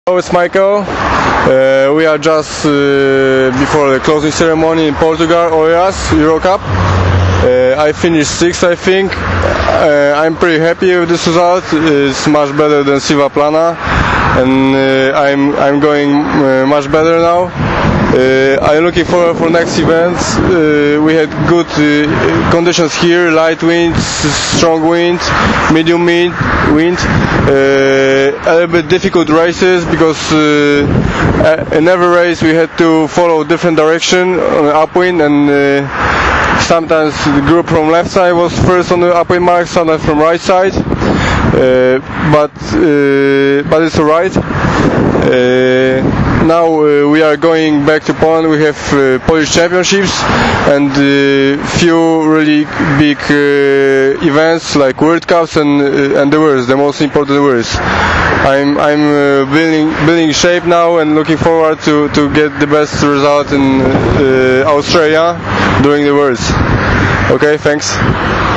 Hello, it's Michael. We are just before the closing ceremony in Portugal, Oeiras Euro Cup. I finished sixth, I think. I'm pretty happy with this result. It's much better than Silva Plana, and I'm going much better now. I'm looking forward for next events. We had good conditions here: light winds, strong wind, medium wind. A little bit difficult races because in every race we had to follow different direction on the upwind, and sometimes the group from left side was first on the upwind mark, sometimes from right side. But it's alright. Now we are going back to Poland. We have Polish championships and few really big events like World Cups and the Worlds, the most important Worlds. I'm building shape now and looking forward to get the best result in Australia during the Worlds. Okay, thanks.